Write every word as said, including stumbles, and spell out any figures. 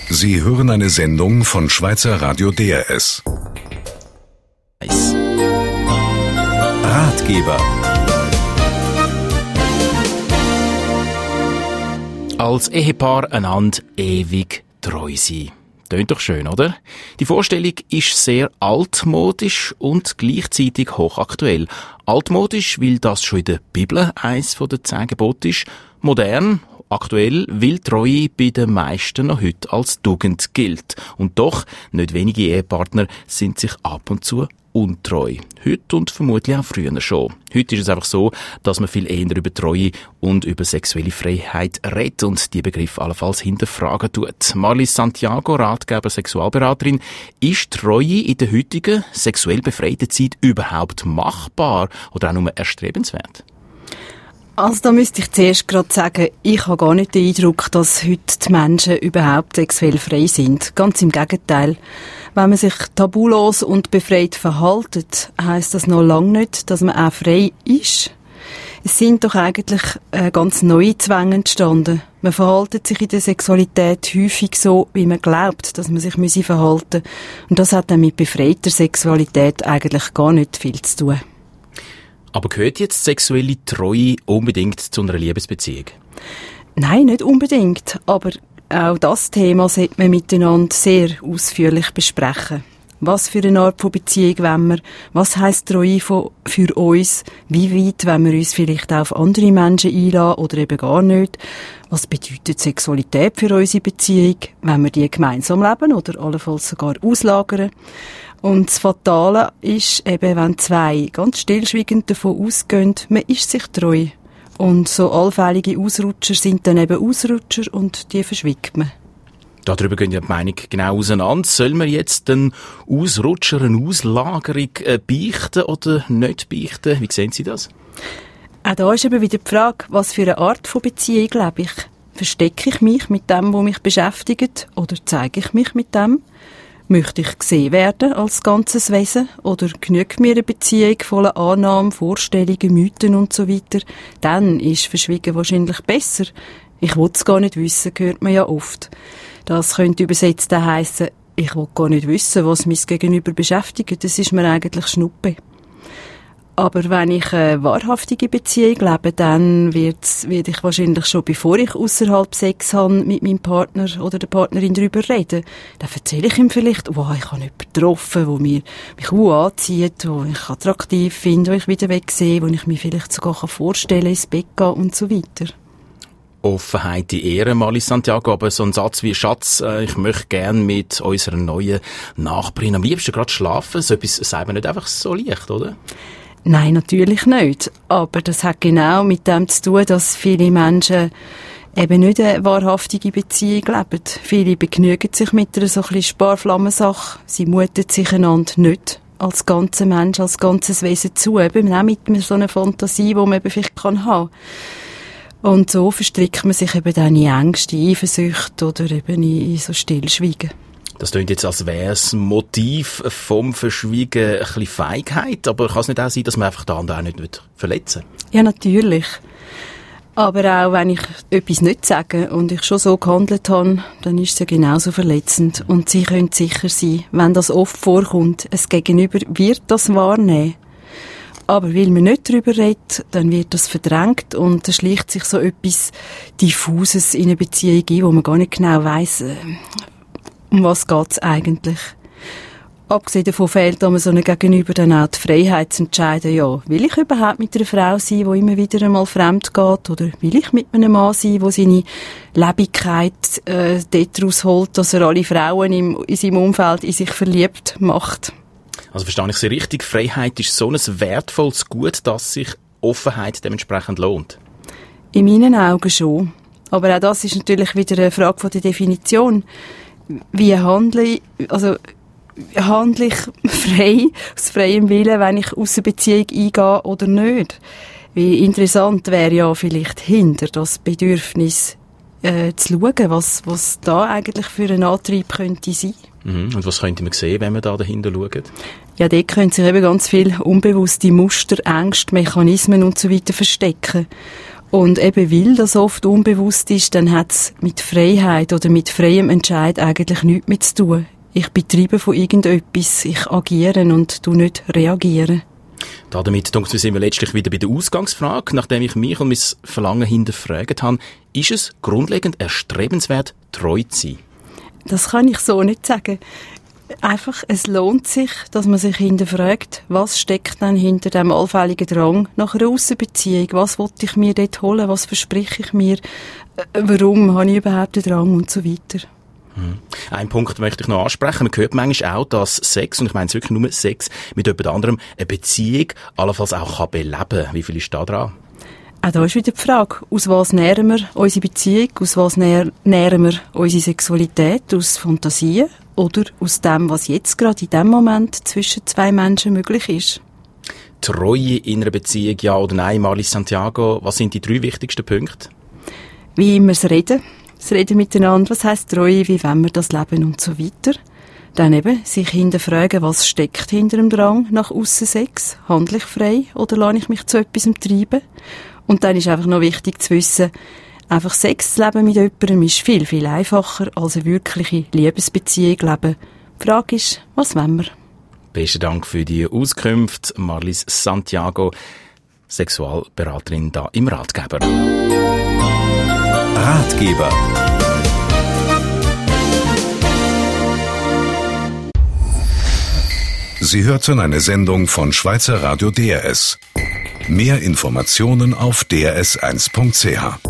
Sie hören eine Sendung von Schweizer Radio D R S. Ratgeber. Als Ehepaar einander ewig treu sein. Tönt doch schön, oder? Die Vorstellung ist sehr altmodisch und gleichzeitig hochaktuell. Altmodisch, weil das schon in der Bibel eins von den zehn Geboten ist. Modern, aktuell, weil Treue bei den meisten noch heute als Tugend gilt. Und doch, nicht wenige Ehepartner sind sich ab und zu untreu. Heute und vermutlich auch früher schon. Heute ist es einfach so, dass man viel eher über Treue und über sexuelle Freiheit redet und die Begriffe allenfalls hinterfragen tut. Marlies Santiago, Ratgeber, Sexualberaterin, ist Treue in der heutigen sexuell befreiten Zeit überhaupt machbar oder auch nur erstrebenswert? Also da müsste ich zuerst gerade sagen, ich habe gar nicht den Eindruck, dass heute die Menschen überhaupt sexuell frei sind. Ganz im Gegenteil. Wenn man sich tabulos und befreit verhaltet, heisst das noch lange nicht, dass man auch frei ist. Es sind doch eigentlich äh, ganz neue Zwänge entstanden. Man verhaltet sich in der Sexualität häufig so, wie man glaubt, dass man sich müsse verhalten. Und das hat dann mit befreiter Sexualität eigentlich gar nicht viel zu tun. Aber gehört jetzt sexuelle Treue unbedingt zu einer Liebesbeziehung? Nein, nicht unbedingt. Aber auch das Thema sollte man miteinander sehr ausführlich besprechen. Was für eine Art von Beziehung wollen wir? Was heisst Treue für uns? Wie weit wollen wir uns vielleicht auch auf andere Menschen einlassen oder eben gar nicht? Was bedeutet Sexualität für unsere Beziehung? Wollen wir die gemeinsam leben oder allenfalls sogar auslagern? Und das Fatale ist eben, wenn zwei ganz stillschweigend davon ausgehen, man ist sich treu. Und so allfällige Ausrutscher sind dann eben Ausrutscher und die verschwiegt man. Darüber gehen ja die Meinung genau auseinander. Soll man jetzt den Ausrutscher, eine Auslagerung äh, beichten oder nicht beichten? Wie sehen Sie das? Auch da ist eben wieder die Frage, was für eine Art von Beziehung lebe ich? Verstecke ich mich mit dem, was mich beschäftigt, oder zeige ich mich mit dem? Möchte ich gesehen werden als ganzes Wesen oder genügt mir eine Beziehung voller Annahmen, Vorstellungen, Mythen und so weiter? Dann ist Verschwiegen wahrscheinlich besser. Ich will es gar nicht wissen, hört man ja oft. Das könnte übersetzt heissen, ich will gar nicht wissen, was mein Gegenüber beschäftigt. Das ist mir eigentlich Schnuppe. Aber wenn ich eine wahrhaftige Beziehung lebe, dann werde ich wahrscheinlich schon, bevor ich außerhalb Sex habe, mit meinem Partner oder der Partnerin darüber reden. Dann erzähle ich ihm vielleicht, wow, ich habe jemanden getroffen, der mich, mich uh, anzieht, den ich attraktiv finde, den ich wieder wegsehe, wo ich mir vielleicht sogar vorstellen kann, ins Bett gehen und so weiter. Offenheit die Ehre, Marlies Santiago, aber so ein Satz wie «Schatz, äh, ich möchte gerne mit unserer neuen Nachbarin am liebsten gerade schlafen», so etwas sagt man nicht einfach so leicht, oder? Nein, natürlich nicht. Aber das hat genau mit dem zu tun, dass viele Menschen eben nicht eine wahrhaftige Beziehung leben. Viele begnügen sich mit einer so ein bisschen Sparflammensache. Sie muten sich einander nicht als ganzer Mensch, als ganzes Wesen zu. Eben auch mit so einer Fantasie, die man eben vielleicht haben kann. Und so verstrickt man sich eben dann in Ängste, Eifersucht oder eben in so Stillschweigen. Das klingt jetzt, als wäre das Motiv vom Verschwiegen ein bisschen Feigheit, aber kann es nicht auch sein, dass man einfach den anderen auch nicht verletzen will? Ja, natürlich. Aber auch wenn ich etwas nicht sage und ich schon so gehandelt habe, dann ist es ja genauso verletzend. Und Sie können sicher sein, wenn das oft vorkommt, ein Gegenüber wird das wahrnehmen. Aber weil man nicht darüber redet, dann wird das verdrängt und da schleicht sich so etwas Diffuses in eine Beziehung ein, wo man gar nicht genau weiss, um was geht's eigentlich. Abgesehen davon fehlt einem so einem Gegenüber dann auch die Freiheit zu entscheiden, ja, will ich überhaupt mit einer Frau sein, die immer wieder einmal fremd geht, oder will ich mit einem Mann sein, der seine Lebigkeit äh, dort rausholt, dass er alle Frauen im, in seinem Umfeld in sich verliebt macht. Also verstehe ich Sie richtig, Freiheit ist so ein wertvolles Gut, dass sich Offenheit dementsprechend lohnt? In meinen Augen schon. Aber auch das ist natürlich wieder eine Frage von der Definition. Wie handle ich, also handle ich frei, aus freiem Willen, wenn ich aus einer Beziehung eingehe oder nicht? Wie interessant wäre ja vielleicht hinter das Bedürfnis äh, zu schauen, was, was da eigentlich für ein Antrieb könnte sein. Mhm. Und was könnte man sehen, wenn man da dahinter schaut? Ja, dort können sich eben ganz viele unbewusste Muster, Ängste, Mechanismen und so weiter verstecken. Und eben weil das oft unbewusst ist, dann hat es mit Freiheit oder mit freiem Entscheid eigentlich nichts mehr zu tun. Ich betreibe von irgendetwas, ich agiere und tu nicht reagieren. Damit denke ich, sind wir letztlich wieder bei der Ausgangsfrage. Nachdem ich mich und mein Verlangen hinterfragt habe, ist es grundlegend erstrebenswert, treu zu sein? Das kann ich so nicht sagen. Einfach, es lohnt sich, dass man sich hinterfragt, was steckt denn hinter dem allfälligen Drang nach einer Aussenbeziehung? Was will ich mir dort holen? Was verspreche ich mir? Warum habe ich überhaupt den Drang? Und so weiter. Hm. Ein Punkt möchte ich noch ansprechen. Man hört manchmal auch, dass Sex, und ich meine es wirklich nur Sex, mit jemand anderem eine Beziehung allenfalls auch beleben kann. Wie viel ist da dran? Auch da ist wieder die Frage, aus was nähren wir unsere Beziehung, aus was nähren wir unsere Sexualität, aus Fantasien oder aus dem, was jetzt gerade in dem Moment zwischen zwei Menschen möglich ist. Treue in einer Beziehung, ja oder nein, Marlis Santiago, was sind die drei wichtigsten Punkte? Wie immer das Reden, das Reden miteinander, was heisst Treue, wie wollen wir das leben und so weiter. Dann eben sich hinterfragen, was steckt hinter dem Drang nach Aussensex, handle ich frei oder lasse ich mich zu etwas treiben? Und dann ist einfach noch wichtig zu wissen, einfach Sex zu leben mit jemandem ist viel, viel einfacher als eine wirkliche Liebesbeziehung leben. Die Frage ist, was wollen wir? Besten Dank für die Auskünfte, Marlis Santiago, Sexualberaterin da im Ratgeber. Ratgeber. Sie hörten eine Sendung von Schweizer Radio D R S. Mehr Informationen auf d r s eins punkt c h.